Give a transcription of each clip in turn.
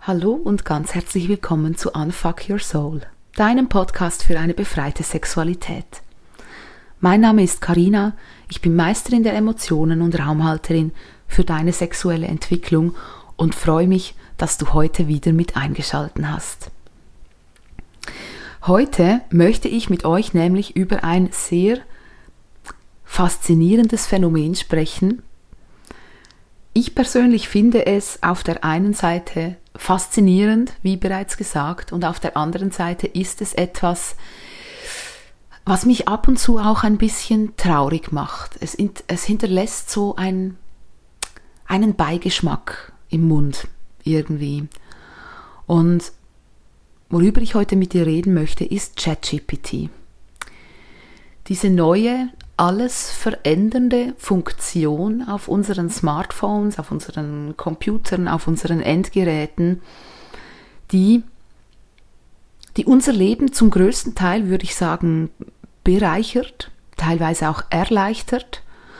Hallo und ganz herzlich willkommen zu Unfuck Your Soul, deinem Podcast für eine befreite Sexualität. Mein Name ist Carina, ich bin Meisterin der Emotionen und Raumhalterin für deine sexuelle Entwicklung und freue mich, dass du heute wieder mit eingeschaltet hast. Heute möchte ich mit euch nämlich über ein sehr faszinierendes Phänomen sprechen. Ich persönlich finde es auf der einen Seite faszinierend, wie bereits gesagt, und auf der anderen Seite ist es etwas, was mich ab und zu auch ein bisschen traurig macht. Es hinterlässt so einen Beigeschmack im Mund irgendwie. Und worüber ich heute mit dir reden möchte, ist ChatGPT. Diese neue, alles verändernde Funktion auf unseren Smartphones, auf unseren Computern, auf unseren Endgeräten, die unser Leben zum größten Teil, würde ich sagen, bereichert, teilweise auch erleichtert.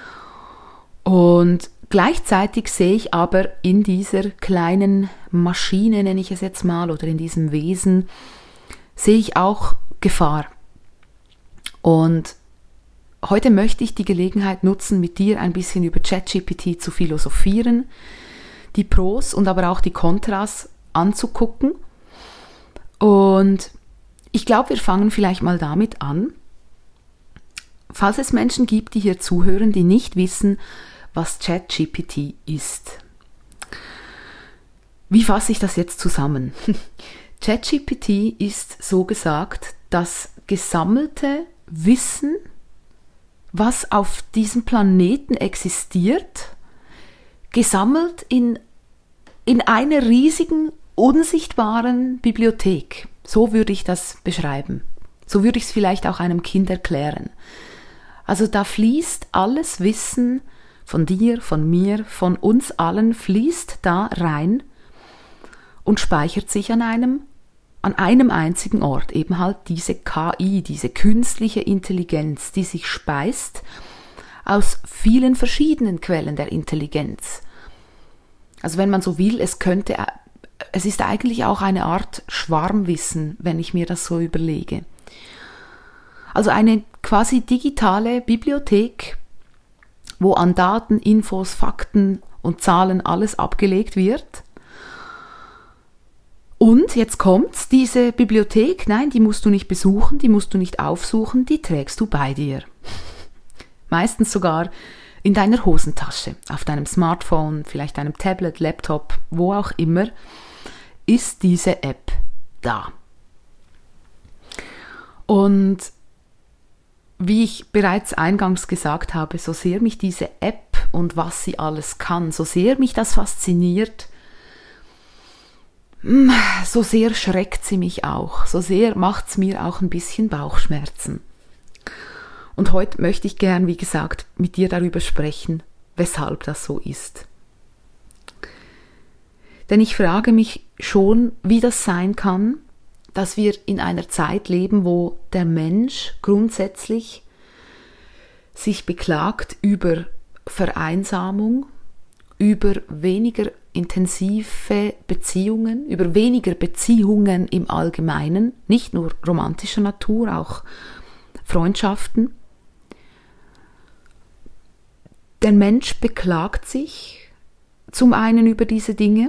Und gleichzeitig sehe ich aber in dieser kleinen Maschine, nenne ich es jetzt mal, oder in diesem Wesen, sehe ich auch Gefahr. Und heute möchte ich die Gelegenheit nutzen, mit dir ein bisschen über ChatGPT zu philosophieren, die Pros und aber auch die Kontras anzugucken. Und ich glaube, wir fangen vielleicht mal damit an. Falls es Menschen gibt, die hier zuhören, die nicht wissen, was ChatGPT ist. Wie fasse ich das jetzt zusammen? ChatGPT ist so gesagt das gesammelte Wissen, was auf diesem Planeten existiert, gesammelt in einer riesigen, unsichtbaren Bibliothek. So würde ich das beschreiben. So würde ich es vielleicht auch einem Kind erklären. Also da fließt alles Wissen von dir, von mir, von uns allen, fließt da rein und speichert sich an einem einzigen Ort, eben halt diese KI, diese künstliche Intelligenz, die sich speist aus vielen verschiedenen Quellen der Intelligenz. Also wenn man so will, es ist eigentlich auch eine Art Schwarmwissen, wenn ich mir das so überlege. Also eine quasi digitale Bibliothek, wo an Daten, Infos, Fakten und Zahlen alles abgelegt wird. Und jetzt kommt's, diese Bibliothek, nein, die musst du nicht besuchen, die musst du nicht aufsuchen, die trägst du bei dir. Meistens sogar in deiner Hosentasche, auf deinem Smartphone, vielleicht deinem Tablet, Laptop, wo auch immer, ist diese App da. Und wie ich bereits eingangs gesagt habe, so sehr mich diese App und was sie alles kann, so sehr mich das fasziniert, so sehr schreckt sie mich auch, so sehr macht es mir auch ein bisschen Bauchschmerzen. Und heute möchte ich gern, wie gesagt, mit dir darüber sprechen, weshalb das so ist. Denn ich frage mich schon, wie das sein kann, dass wir in einer Zeit leben, wo der Mensch grundsätzlich sich beklagt über Vereinsamung, über weniger intensive Beziehungen, über weniger Beziehungen im Allgemeinen, nicht nur romantischer Natur, auch Freundschaften. Der Mensch beklagt sich zum einen über diese Dinge.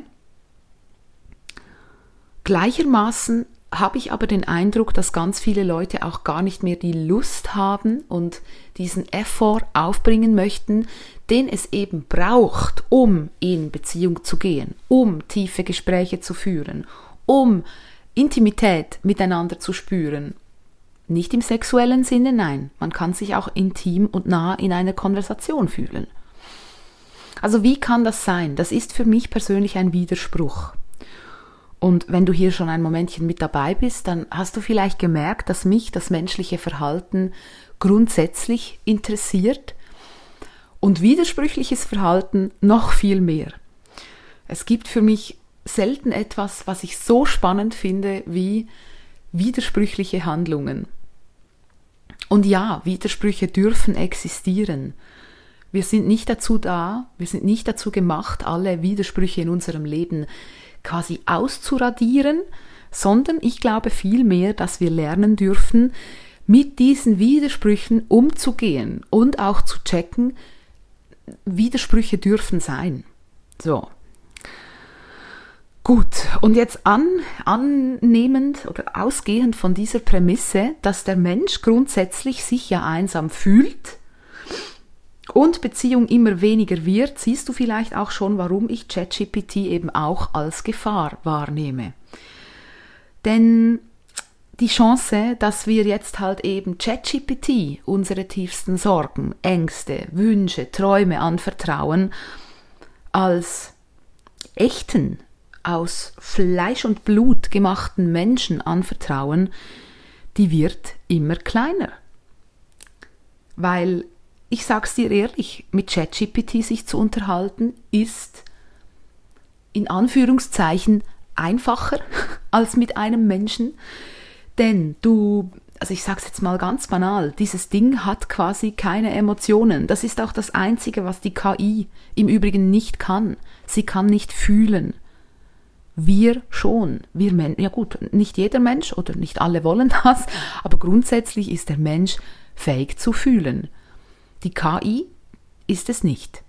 Gleichermaßen habe ich aber den Eindruck, dass ganz viele Leute auch gar nicht mehr die Lust haben und diesen Effort aufbringen möchten, den es eben braucht, um in Beziehung zu gehen, um tiefe Gespräche zu führen, um Intimität miteinander zu spüren. Nicht im sexuellen Sinne, nein, man kann sich auch intim und nah in einer Konversation fühlen. Also wie kann das sein? Das ist für mich persönlich ein Widerspruch. Und wenn du hier schon ein Momentchen mit dabei bist, dann hast du vielleicht gemerkt, dass mich das menschliche Verhalten grundsätzlich interessiert und widersprüchliches Verhalten noch viel mehr. Es gibt für mich selten etwas, was ich so spannend finde wie widersprüchliche Handlungen. Und ja, Widersprüche dürfen existieren. Wir sind nicht dazu gemacht, alle Widersprüche in unserem Leben quasi auszuradieren, sondern ich glaube vielmehr, dass wir lernen dürfen, mit diesen Widersprüchen umzugehen und auch zu checken, Widersprüche dürfen sein. So. Gut, und jetzt annehmend oder ausgehend von dieser Prämisse, dass der Mensch grundsätzlich sich ja einsam fühlt und Beziehung immer weniger wird, siehst du vielleicht auch schon, warum ich ChatGPT eben auch als Gefahr wahrnehme. Denn die Chance, dass wir jetzt halt eben ChatGPT unsere tiefsten Sorgen, Ängste, Wünsche, Träume anvertrauen, als echten, aus Fleisch und Blut gemachten Menschen anvertrauen, die wird immer kleiner. Weil, ich sag's dir ehrlich, mit ChatGPT sich zu unterhalten, ist in Anführungszeichen einfacher als mit einem Menschen. Denn also ich sag's jetzt mal ganz banal, dieses Ding hat quasi keine Emotionen. Das ist auch das Einzige, was die KI im Übrigen nicht kann. Sie kann nicht fühlen. Wir schon. Ja gut, nicht jeder Mensch oder nicht alle wollen das, aber grundsätzlich ist der Mensch fähig zu fühlen. Die KI ist es nicht.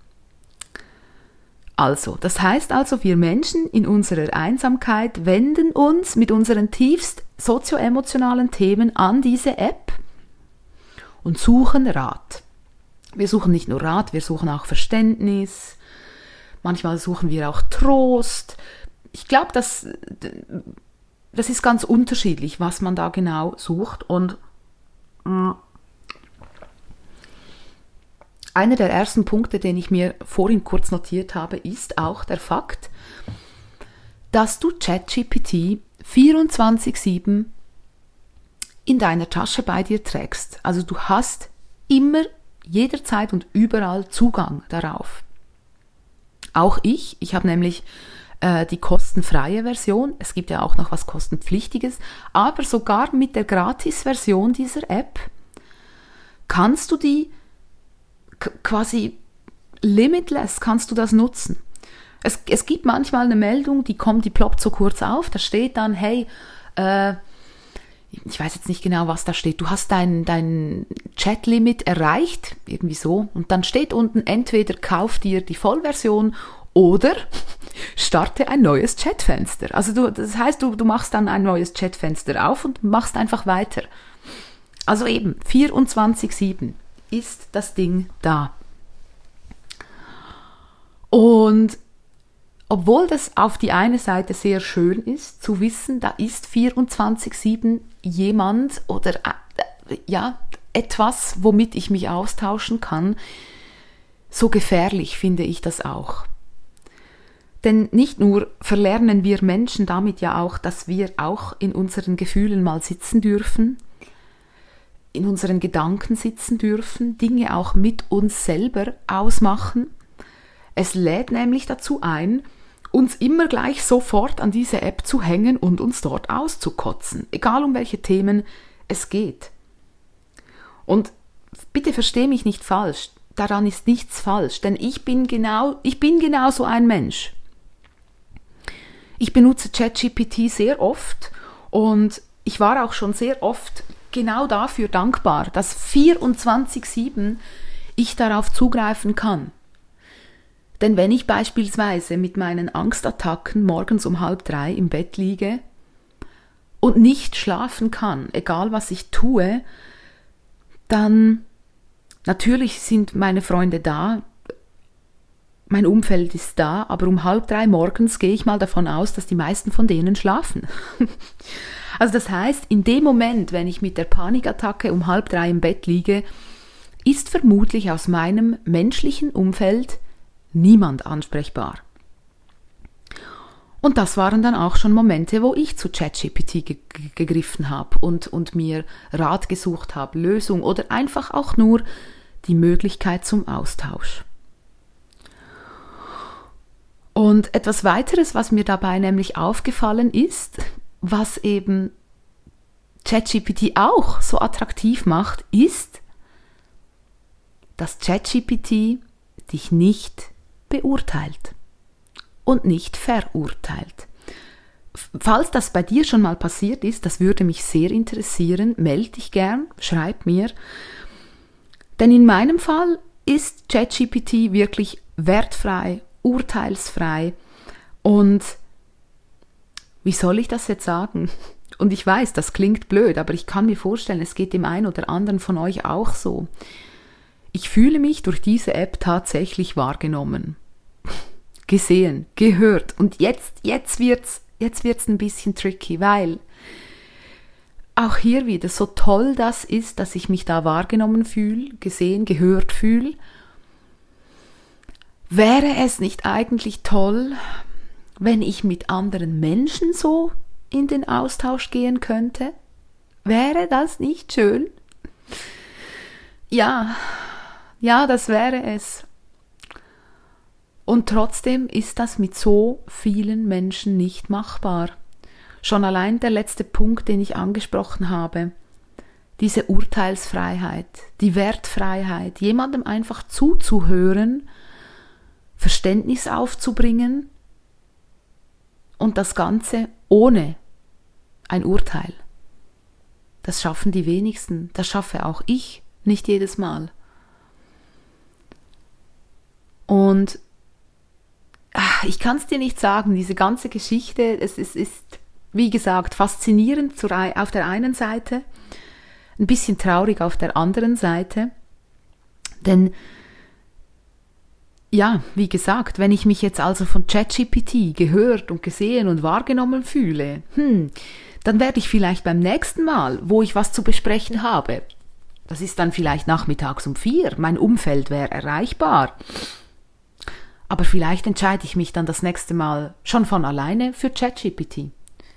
Also, das heißt also, wir Menschen in unserer Einsamkeit wenden uns mit unseren tiefst sozioemotionalen Themen an diese App und suchen Rat. Wir suchen nicht nur Rat, wir suchen auch Verständnis. Manchmal suchen wir auch Trost. Ich glaube, das ist ganz unterschiedlich, was man da genau sucht. Und einer der ersten Punkte, den ich mir vorhin kurz notiert habe, ist auch der Fakt, dass du ChatGPT 24/7 in deiner Tasche bei dir trägst. Also du hast immer, jederzeit und überall Zugang darauf. Auch ich habe nämlich die kostenfreie Version, es gibt ja auch noch was kostenpflichtiges, aber sogar mit der Gratis-Version dieser App kannst du die quasi limitless, kannst du das nutzen. Es gibt manchmal eine Meldung, die ploppt so kurz auf, da steht dann, hey, ich weiß jetzt nicht genau, was da steht, du hast dein Chat-Limit erreicht, irgendwie so, und dann steht unten, entweder kauf dir die Vollversion oder starte ein neues Chatfenster. Also das heißt, du machst dann ein neues Chatfenster auf und machst einfach weiter. Also eben, 24/7 ist das Ding da. Und obwohl das auf die eine Seite sehr schön ist, zu wissen, da ist 24/7 jemand oder etwas, womit ich mich austauschen kann, so gefährlich finde ich das auch. Denn nicht nur verlernen wir Menschen damit ja auch, dass wir auch in unseren Gefühlen mal sitzen dürfen, in unseren Gedanken sitzen dürfen, Dinge auch mit uns selber ausmachen. Es lädt nämlich dazu ein, uns immer gleich sofort an diese App zu hängen und uns dort auszukotzen, egal um welche Themen es geht. Und bitte versteh mich nicht falsch, daran ist nichts falsch, denn ich bin genau so ein Mensch. Ich benutze ChatGPT sehr oft und ich war auch schon sehr oft genau dafür dankbar, dass 24/7 ich darauf zugreifen kann. Denn wenn ich beispielsweise mit meinen Angstattacken morgens um 2:30 im Bett liege und nicht schlafen kann, egal was ich tue, dann natürlich sind meine Freunde da, mein Umfeld ist da, aber um 2:30 morgens gehe ich mal davon aus, dass die meisten von denen schlafen. Also das heißt, in dem Moment, wenn ich mit der Panikattacke um 2:30 im Bett liege, ist vermutlich aus meinem menschlichen Umfeld niemand ansprechbar. Und das waren dann auch schon Momente, wo ich zu ChatGPT gegriffen habe und mir Rat gesucht habe, Lösung oder einfach auch nur die Möglichkeit zum Austausch. Und etwas weiteres, was mir dabei nämlich aufgefallen ist, was eben ChatGPT auch so attraktiv macht, ist, dass ChatGPT dich nicht beurteilt und nicht verurteilt. falls das bei dir schon mal passiert ist, das würde mich sehr interessieren, melde dich gern, schreib mir. Denn in meinem Fall ist ChatGPT wirklich wertfrei, urteilsfrei und wie soll ich das jetzt sagen? Und ich weiß, das klingt blöd, aber ich kann mir vorstellen, es geht dem einen oder anderen von euch auch so. Ich fühle mich durch diese App tatsächlich wahrgenommen, gesehen, gehört. Und jetzt wird's ein bisschen tricky, weil auch hier wieder, so toll das ist, dass ich mich da wahrgenommen fühle, gesehen, gehört fühle, wäre es nicht eigentlich toll, wenn ich mit anderen Menschen so in den Austausch gehen könnte? Wäre das nicht schön? Ja, das wäre es. Und trotzdem ist das mit so vielen Menschen nicht machbar. Schon allein der letzte Punkt, den ich angesprochen habe, diese Urteilsfreiheit, die Wertfreiheit, jemandem einfach zuzuhören, Verständnis aufzubringen und das Ganze ohne ein Urteil. Das schaffen die wenigsten, das schaffe auch ich nicht jedes Mal. Und ich kann es dir nicht sagen, diese ganze Geschichte, es ist wie gesagt, faszinierend auf der einen Seite, ein bisschen traurig auf der anderen Seite, denn ja, wie gesagt, wenn ich mich jetzt also von ChatGPT gehört und gesehen und wahrgenommen fühle, dann werde ich vielleicht beim nächsten Mal, wo ich was zu besprechen habe, das ist dann vielleicht nachmittags um 4, mein Umfeld wäre erreichbar, aber vielleicht entscheide ich mich dann das nächste Mal schon von alleine für ChatGPT.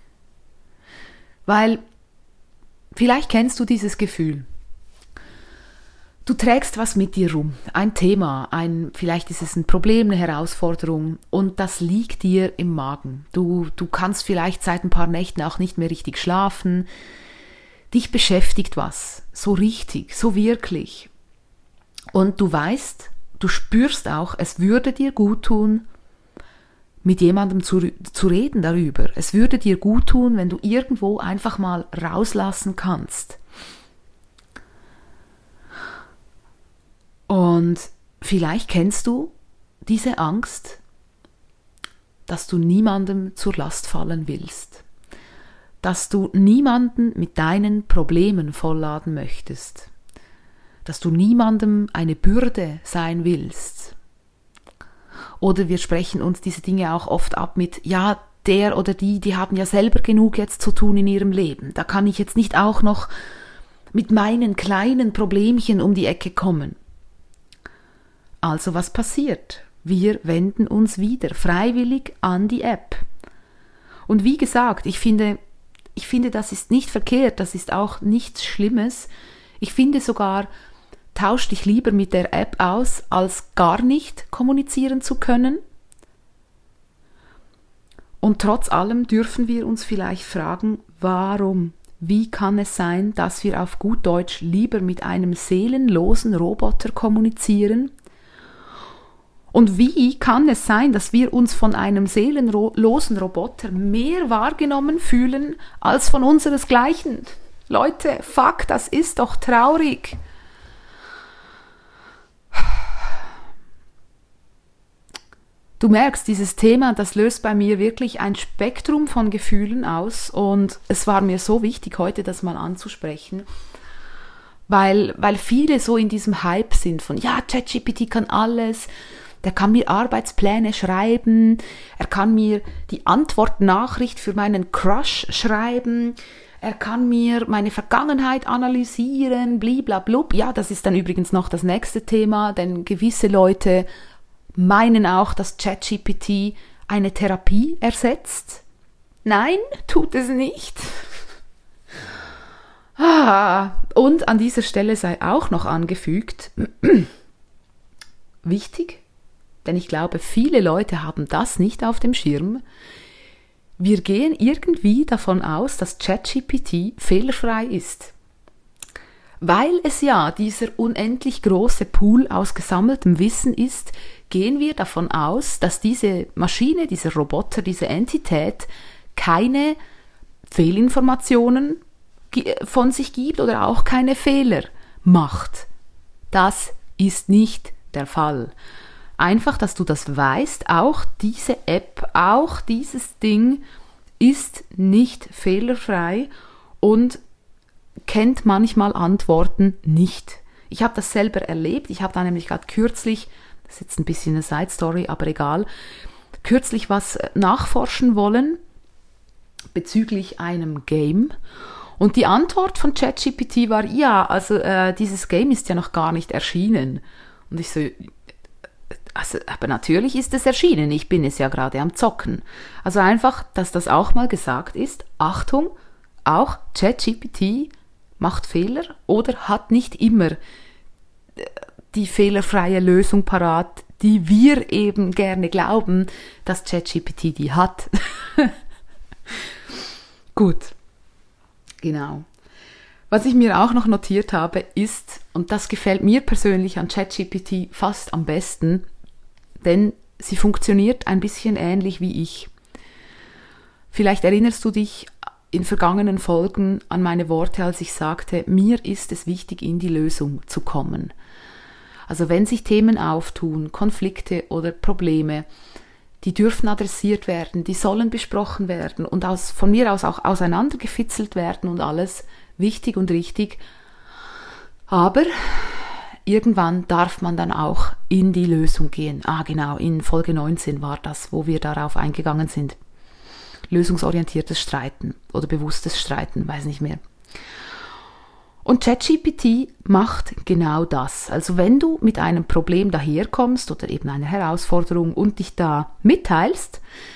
Weil, vielleicht kennst du dieses Gefühl. Du trägst was mit dir rum, ein Thema, vielleicht ist es ein Problem, eine Herausforderung und das liegt dir im Magen. Du kannst vielleicht seit ein paar Nächten auch nicht mehr richtig schlafen. Dich beschäftigt was, so richtig, so wirklich. Und du weißt, du spürst auch, es würde dir gut tun, mit jemandem zu reden darüber. Es würde dir gut tun, wenn du irgendwo einfach mal rauslassen kannst. Und vielleicht kennst du diese Angst, dass du niemandem zur Last fallen willst, dass du niemanden mit deinen Problemen vollladen möchtest, dass du niemandem eine Bürde sein willst. Oder wir sprechen uns diese Dinge auch oft ab mit, ja, der oder die haben ja selber genug jetzt zu tun in ihrem Leben. Da kann ich jetzt nicht auch noch mit meinen kleinen Problemchen um die Ecke kommen. Also was passiert? Wir wenden uns wieder freiwillig an die App. Und wie gesagt, ich finde, das ist nicht verkehrt, das ist auch nichts Schlimmes. Ich finde sogar, tausch dich lieber mit der App aus, als gar nicht kommunizieren zu können. Und trotz allem dürfen wir uns vielleicht fragen, warum? Wie kann es sein, dass wir auf gut Deutsch lieber mit einem seelenlosen Roboter kommunizieren? Und wie kann es sein, dass wir uns von einem seelenlosen Roboter mehr wahrgenommen fühlen als von unseresgleichen? Leute, fuck, das ist doch traurig. Du merkst, dieses Thema, das löst bei mir wirklich ein Spektrum von Gefühlen aus und es war mir so wichtig, heute das mal anzusprechen, weil viele so in diesem Hype sind von, ja, ChatGPT kann alles, der kann mir Arbeitspläne schreiben, er kann mir die Antwortnachricht für meinen Crush schreiben, er kann mir meine Vergangenheit analysieren, bliblablub. Ja, das ist dann übrigens noch das nächste Thema, denn gewisse Leute meinen auch, dass ChatGPT eine Therapie ersetzt. Nein, tut es nicht. Und an dieser Stelle sei auch noch angefügt, wichtig, denn ich glaube, viele Leute haben das nicht auf dem Schirm. Wir gehen irgendwie davon aus, dass ChatGPT fehlerfrei ist. Weil es ja dieser unendlich große Pool aus gesammeltem Wissen ist, gehen wir davon aus, dass diese Maschine, dieser Roboter, diese Entität keine Fehlinformationen von sich gibt oder auch keine Fehler macht. Das ist nicht der Fall. Einfach, dass du das weißt, auch diese App, auch dieses Ding ist nicht fehlerfrei und kennt manchmal Antworten nicht. Ich habe das selber erlebt. Ich habe da nämlich gerade kürzlich, das ist jetzt ein bisschen eine Side-Story, aber egal, kürzlich was nachforschen wollen bezüglich einem Game. Und die Antwort von ChatGPT war, ja, also dieses Game ist ja noch gar nicht erschienen. Und ich so, also, aber natürlich ist es erschienen, ich bin es ja gerade am Zocken. Also einfach, dass das auch mal gesagt ist, Achtung, auch ChatGPT macht Fehler oder hat nicht immer die fehlerfreie Lösung parat, die wir eben gerne glauben, dass ChatGPT die hat. Gut, genau. Was ich mir auch noch notiert habe, ist, und das gefällt mir persönlich an ChatGPT fast am besten, denn sie funktioniert ein bisschen ähnlich wie ich. Vielleicht erinnerst du dich in vergangenen Folgen an meine Worte, als ich sagte, mir ist es wichtig, in die Lösung zu kommen. Also wenn sich Themen auftun, Konflikte oder Probleme, die dürfen adressiert werden, die sollen besprochen werden und von mir aus auch auseinandergefitzelt werden und alles wichtig und richtig. Aber irgendwann darf man dann auch in die Lösung gehen. Genau, in Folge 19 war das, wo wir darauf eingegangen sind. Lösungsorientiertes Streiten oder bewusstes Streiten, weiß nicht mehr. Und ChatGPT macht genau das. Also wenn du mit einem Problem daherkommst oder eben einer Herausforderung und dich da mitteilst,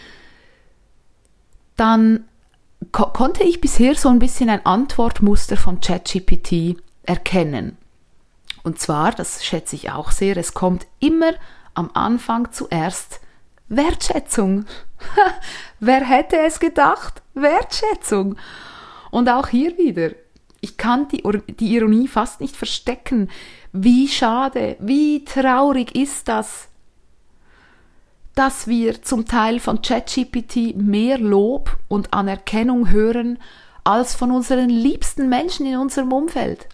dann konnte ich bisher so ein bisschen ein Antwortmuster von ChatGPT erkennen. Und zwar, das schätze ich auch sehr, es kommt immer am Anfang zuerst Wertschätzung. Wer hätte es gedacht? Wertschätzung. Und auch hier wieder, ich kann die Ironie fast nicht verstecken. Wie schade, wie traurig ist das, dass wir zum Teil von ChatGPT mehr Lob und Anerkennung hören als von unseren liebsten Menschen in unserem Umfeld.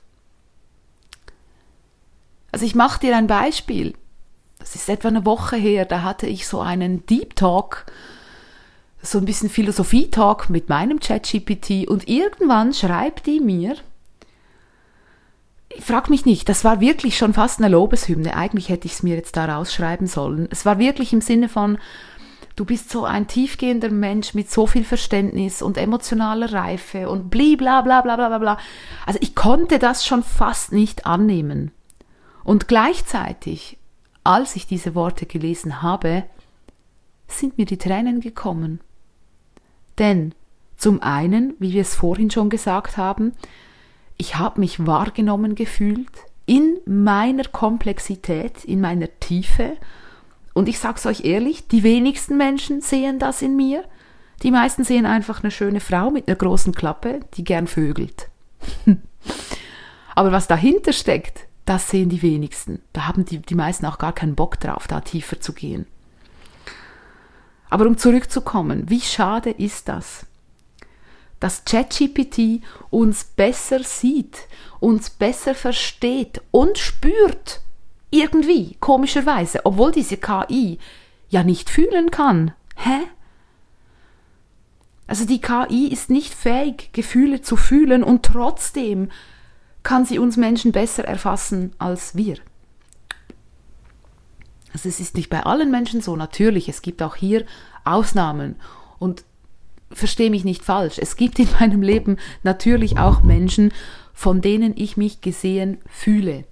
Also ich mache dir ein Beispiel. Das ist etwa eine Woche her, da hatte ich so einen Deep Talk, so ein bisschen Philosophie-Talk mit meinem ChatGPT und irgendwann schreibt die mir, frag mich nicht, das war wirklich schon fast eine Lobeshymne, eigentlich hätte ich es mir jetzt da rausschreiben sollen. Es war wirklich im Sinne von, du bist so ein tiefgehender Mensch mit so viel Verständnis und emotionaler Reife und bla bla bla bla bla bla. Also ich konnte das schon fast nicht annehmen. Und gleichzeitig, als ich diese Worte gelesen habe, sind mir die Tränen gekommen. Denn zum einen, wie wir es vorhin schon gesagt haben, ich habe mich wahrgenommen gefühlt in meiner Komplexität, in meiner Tiefe. Und ich sage es euch ehrlich, die wenigsten Menschen sehen das in mir. Die meisten sehen einfach eine schöne Frau mit einer großen Klappe, die gern vögelt. Aber was dahinter steckt, das sehen die wenigsten. Da haben die meisten auch gar keinen Bock drauf, da tiefer zu gehen. Aber um zurückzukommen, wie schade ist das, dass ChatGPT uns besser sieht, uns besser versteht und spürt, irgendwie, komischerweise, obwohl diese KI ja nicht fühlen kann. Also die KI ist nicht fähig, Gefühle zu fühlen und trotzdem kann sie uns Menschen besser erfassen als wir. Also es ist nicht bei allen Menschen so, natürlich, es gibt auch hier Ausnahmen und verstehe mich nicht falsch, es gibt in meinem Leben natürlich auch Menschen, von denen ich mich gesehen fühle.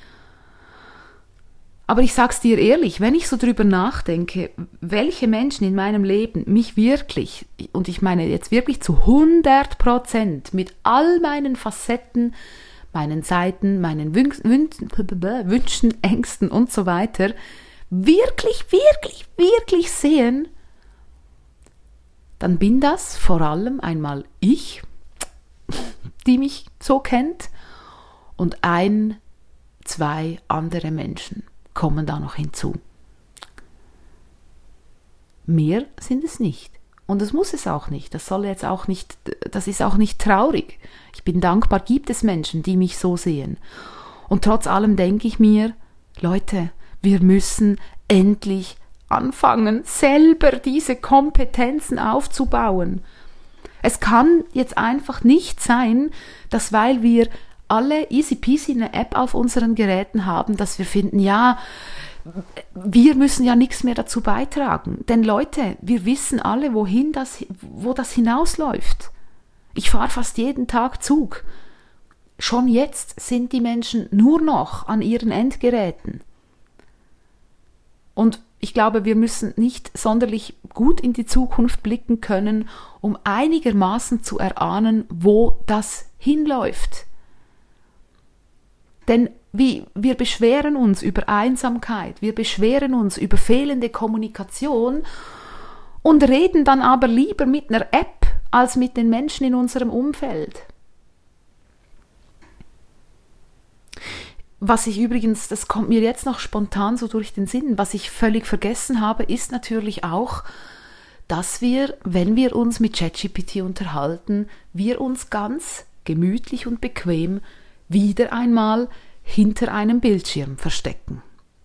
Aber ich sag's dir ehrlich, wenn ich so drüber nachdenke, welche Menschen in meinem Leben mich wirklich, und ich meine jetzt wirklich zu 100% mit all meinen Facetten, meinen Seiten, meinen Wünschen, Ängsten und so weiter, wirklich sehen, dann bin das vor allem einmal ich, die mich so kennt, und 1, 2 andere Menschen kommen da noch hinzu. Mehr sind es nicht. Und das muss es auch nicht. Das soll jetzt auch nicht, das ist auch nicht traurig. Ich bin dankbar, gibt es Menschen, die mich so sehen. Und trotz allem denke ich mir, Leute, wir müssen endlich anfangen, selber diese Kompetenzen aufzubauen. Es kann jetzt einfach nicht sein, dass weil wir alle easy peasy eine App auf unseren Geräten haben, dass wir finden, ja, wir müssen ja nichts mehr dazu beitragen. Denn Leute, wir wissen alle, wo das hinausläuft. Ich fahre fast jeden Tag Zug. Schon jetzt sind die Menschen nur noch an ihren Endgeräten. Und ich glaube, wir müssen nicht sonderlich gut in die Zukunft blicken können, um einigermaßen zu erahnen, wo das hinläuft. Denn wir beschweren uns über Einsamkeit, wir beschweren uns über fehlende Kommunikation und reden dann aber lieber mit einer App als mit den Menschen in unserem Umfeld. Was ich übrigens, das kommt mir jetzt noch spontan so durch den Sinn, was ich völlig vergessen habe, ist natürlich auch, dass wir, wenn wir uns mit ChatGPT unterhalten, wir uns ganz gemütlich und bequem wieder einmal hinter einem Bildschirm verstecken.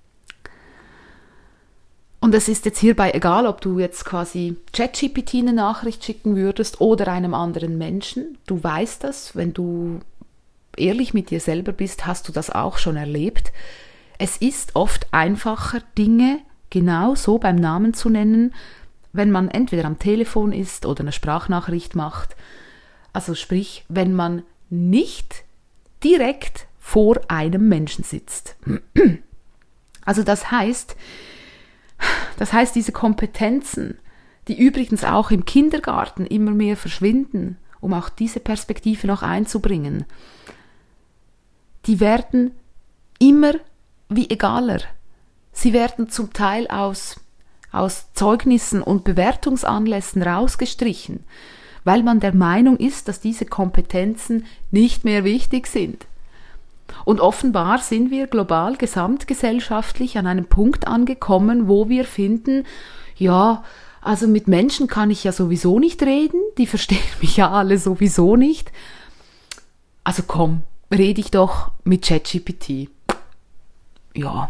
Und es ist jetzt hierbei egal, ob du jetzt quasi ChatGPT eine Nachricht schicken würdest oder einem anderen Menschen. Du weißt das, wenn du ehrlich mit dir selber bist, hast du das auch schon erlebt. Es ist oft einfacher, Dinge genau so beim Namen zu nennen, wenn man entweder am Telefon ist oder eine Sprachnachricht macht. Also sprich, wenn man nicht direkt vor einem Menschen sitzt. Also das heißt, diese Kompetenzen, die übrigens auch im Kindergarten immer mehr verschwinden, um auch diese Perspektive noch einzubringen, die werden immer wie egaler. Sie werden zum Teil aus Zeugnissen und Bewertungsanlässen rausgestrichen, weil man der Meinung ist, dass diese Kompetenzen nicht mehr wichtig sind. Und offenbar sind wir global, gesamtgesellschaftlich an einem Punkt angekommen, wo wir finden, ja, also mit Menschen kann ich ja sowieso nicht reden, die verstehen mich ja alle sowieso nicht. Also komm, rede ich doch mit ChatGPT. Ja,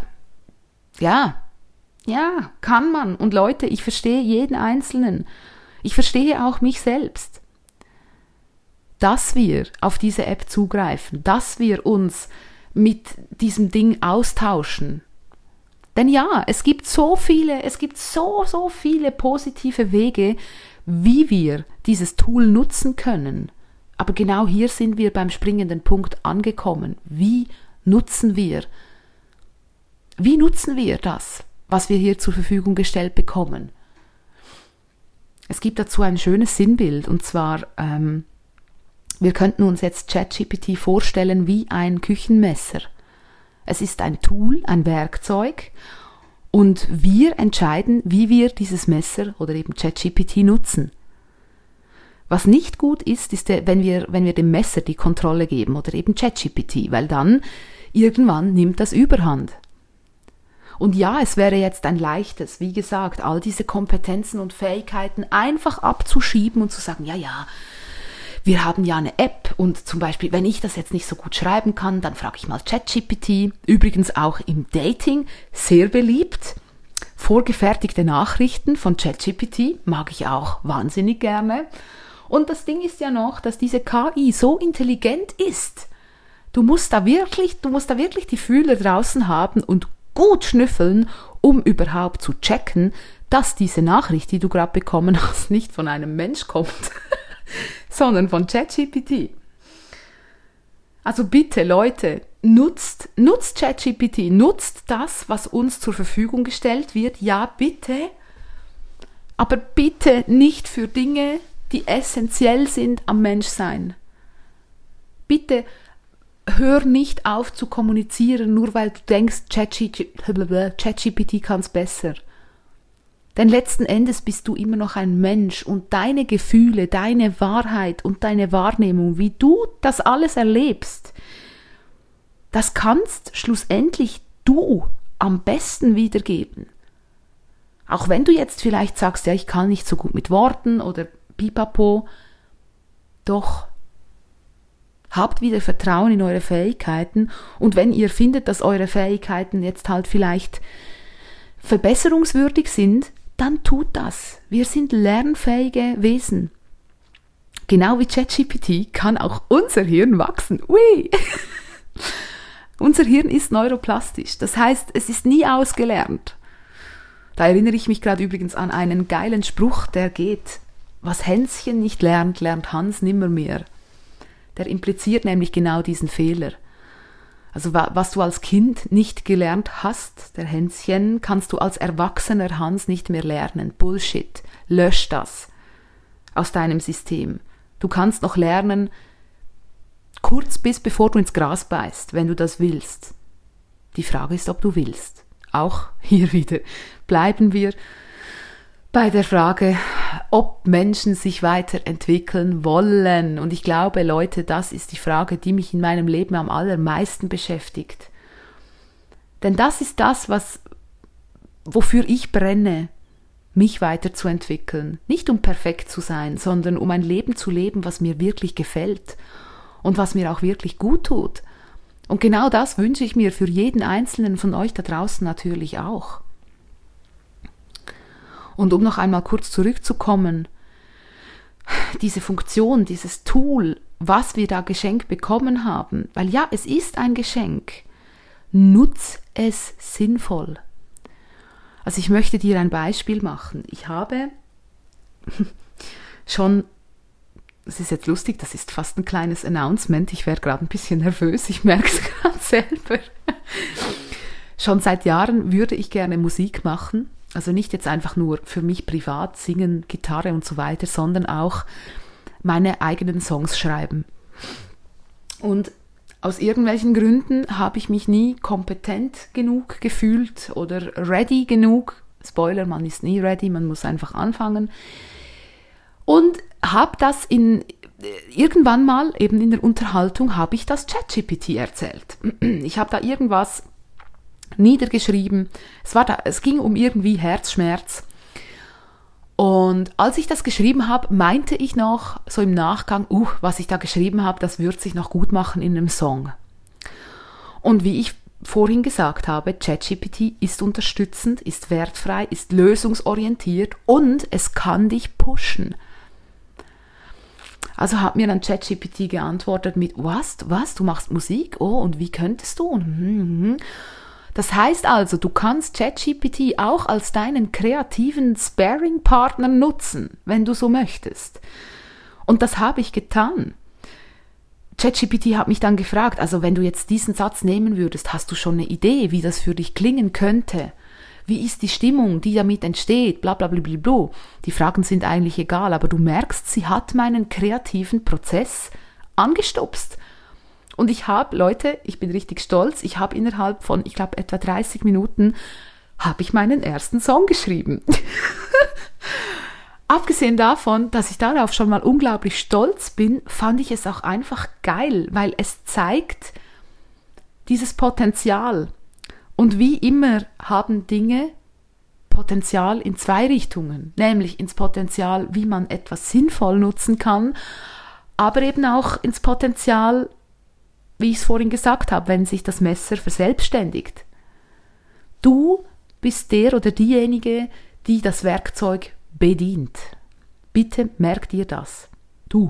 kann man. Und Leute, ich verstehe jeden Einzelnen. Ich verstehe auch mich selbst. Dass wir auf diese App zugreifen, dass wir uns mit diesem Ding austauschen. Denn ja, es gibt so viele positive Wege, wie wir dieses Tool nutzen können. Aber genau hier sind wir beim springenden Punkt angekommen. Wie nutzen wir das, was wir hier zur Verfügung gestellt bekommen? Es gibt dazu ein schönes Sinnbild, und zwar, wir könnten uns jetzt ChatGPT vorstellen wie ein Küchenmesser. Es ist ein Tool, ein Werkzeug, und wir entscheiden, wie wir dieses Messer oder eben ChatGPT nutzen. Was nicht gut ist, wenn wir dem Messer die Kontrolle geben oder eben ChatGPT, weil dann irgendwann nimmt das Überhand. Und ja, es wäre jetzt ein leichtes, wie gesagt, all diese Kompetenzen und Fähigkeiten einfach abzuschieben und zu sagen, ja, wir haben ja eine App und zum Beispiel, wenn ich das jetzt nicht so gut schreiben kann, dann frage ich mal ChatGPT. Übrigens auch im Dating sehr beliebt. Vorgefertigte Nachrichten von ChatGPT mag ich auch wahnsinnig gerne. Und das Ding ist ja noch, dass diese KI so intelligent ist. Du musst da wirklich die Fühler draußen haben und gut schnüffeln, um überhaupt zu checken, dass diese Nachricht, die du gerade bekommen hast, nicht von einem Mensch kommt, sondern von ChatGPT. Also bitte, Leute, nutzt ChatGPT, nutzt das, was uns zur Verfügung gestellt wird. Ja, bitte, aber bitte nicht für Dinge, die essentiell sind am Menschsein. Bitte hör nicht auf zu kommunizieren, nur weil du denkst, ChatGPT kann es besser. Denn letzten Endes bist du immer noch ein Mensch und deine Gefühle, deine Wahrheit und deine Wahrnehmung, wie du das alles erlebst, das kannst schlussendlich du am besten wiedergeben. Auch wenn du jetzt vielleicht sagst, ja, ich kann nicht so gut mit Worten oder pipapo, doch habt wieder Vertrauen in eure Fähigkeiten, und wenn ihr findet, dass eure Fähigkeiten jetzt halt vielleicht verbesserungswürdig sind, dann tut das. Wir sind lernfähige Wesen. Genau wie ChatGPT kann auch unser Hirn wachsen. Ui! Unser Hirn ist neuroplastisch. Das heißt, es ist nie ausgelernt. Da erinnere ich mich gerade übrigens an einen geilen Spruch, der geht: Was Hänschen nicht lernt, lernt Hans nimmermehr. Der impliziert nämlich genau diesen Fehler. Also was du als Kind nicht gelernt hast, der Hänschen, kannst du als erwachsener Hans nicht mehr lernen. Bullshit. Lösch das aus deinem System. Du kannst noch lernen, kurz bevor du ins Gras beißt, wenn du das willst. Die Frage ist, ob du willst. Auch hier wieder bleiben wir bei der Frage, ob Menschen sich weiterentwickeln wollen. Und ich glaube, Leute, das ist die Frage, die mich in meinem Leben am allermeisten beschäftigt. Denn das ist das, wofür ich brenne, mich weiterzuentwickeln. Nicht um perfekt zu sein, sondern um ein Leben zu leben, was mir wirklich gefällt und was mir auch wirklich gut tut. Und genau das wünsche ich mir für jeden Einzelnen von euch da draußen natürlich auch. Und um noch einmal kurz zurückzukommen, diese Funktion, dieses Tool, was wir da geschenkt bekommen haben, weil ja, es ist ein Geschenk, nutz es sinnvoll. Also ich möchte dir ein Beispiel machen. Ich habe schon, das ist jetzt lustig, das ist fast ein kleines Announcement, ich werde gerade ein bisschen nervös, ich merke es gerade selber. Schon seit Jahren würde ich gerne Musik machen. Also nicht jetzt einfach nur für mich privat singen, Gitarre und so weiter, sondern auch meine eigenen Songs schreiben. Und aus irgendwelchen Gründen habe ich mich nie kompetent genug gefühlt oder ready genug. Spoiler, man ist nie ready, man muss einfach anfangen. Und habe das irgendwann mal, eben in der Unterhaltung, habe ich das ChatGPT erzählt. Ich habe da irgendwas niedergeschrieben. Es ging um irgendwie Herzschmerz. Und als ich das geschrieben habe, meinte ich noch so im Nachgang, was ich da geschrieben habe, das wird sich noch gut machen in einem Song. Und wie ich vorhin gesagt habe, ChatGPT ist unterstützend, ist wertfrei, ist lösungsorientiert und es kann dich pushen. Also hat mir dann ChatGPT geantwortet mit, was, du machst Musik? Oh, und wie könntest du? Das heißt also, du kannst ChatGPT auch als deinen kreativen Sparring-Partner nutzen, wenn du so möchtest. Und das habe ich getan. ChatGPT hat mich dann gefragt, also wenn du jetzt diesen Satz nehmen würdest, hast du schon eine Idee, wie das für dich klingen könnte? Wie ist die Stimmung, die damit entsteht? Blablabla. Die Fragen sind eigentlich egal, aber du merkst, sie hat meinen kreativen Prozess angestupst. Und ich bin richtig stolz, ich habe innerhalb von, ich glaube, etwa 30 Minuten, habe ich meinen ersten Song geschrieben. Abgesehen davon, dass ich darauf schon mal unglaublich stolz bin, fand ich es auch einfach geil, weil es zeigt dieses Potenzial. Und wie immer haben Dinge Potenzial in zwei Richtungen, nämlich ins Potenzial, wie man etwas sinnvoll nutzen kann, aber eben auch ins Potenzial, wie ich es vorhin gesagt habe, wenn sich das Messer verselbstständigt. Du bist der oder diejenige, die das Werkzeug bedient. Bitte merk dir das. Du.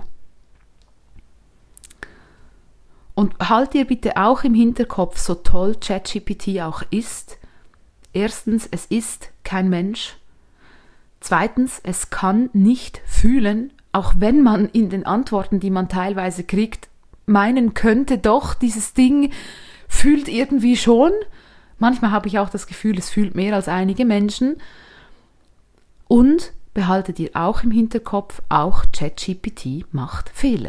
Und halt dir bitte auch im Hinterkopf, so toll ChatGPT auch ist, erstens, es ist kein Mensch. Zweitens, es kann nicht fühlen, auch wenn man in den Antworten, die man teilweise kriegt, meinen könnte, doch, dieses Ding fühlt irgendwie schon. Manchmal habe ich auch das Gefühl, es fühlt mehr als einige Menschen. Und behalte dir auch im Hinterkopf, auch ChatGPT macht Fehler.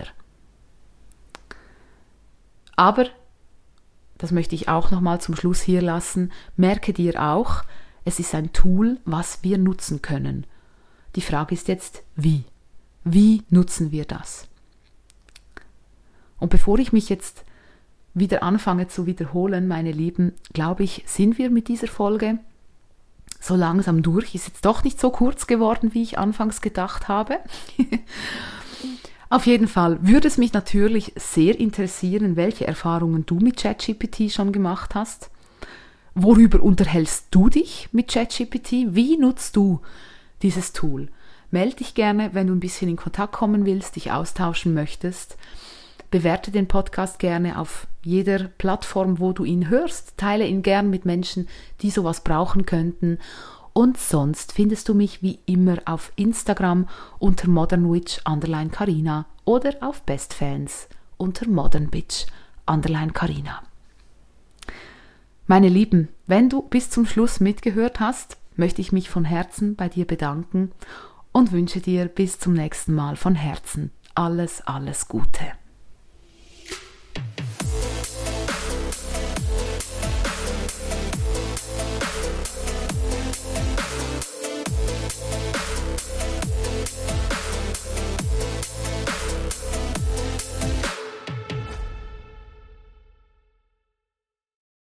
Aber, das möchte ich auch nochmal zum Schluss hier lassen, merke dir auch, es ist ein Tool, was wir nutzen können. Die Frage ist jetzt, wie? Wie nutzen wir das? Und bevor ich mich jetzt wieder anfange zu wiederholen, meine Lieben, glaube ich, sind wir mit dieser Folge so langsam durch. Ist jetzt doch nicht so kurz geworden, wie ich anfangs gedacht habe. Auf jeden Fall würde es mich natürlich sehr interessieren, welche Erfahrungen du mit ChatGPT schon gemacht hast. Worüber unterhältst du dich mit ChatGPT? Wie nutzt du dieses Tool? Melde dich gerne, wenn du ein bisschen in Kontakt kommen willst, dich austauschen möchtest. Bewerte den Podcast gerne auf jeder Plattform, wo du ihn hörst. Teile ihn gern mit Menschen, die sowas brauchen könnten. Und sonst findest du mich wie immer auf Instagram unter modernwitch_Carina oder auf bestfans unter modernbitch_Carina. Meine Lieben, wenn du bis zum Schluss mitgehört hast, möchte ich mich von Herzen bei dir bedanken und wünsche dir bis zum nächsten Mal von Herzen alles, alles Gute.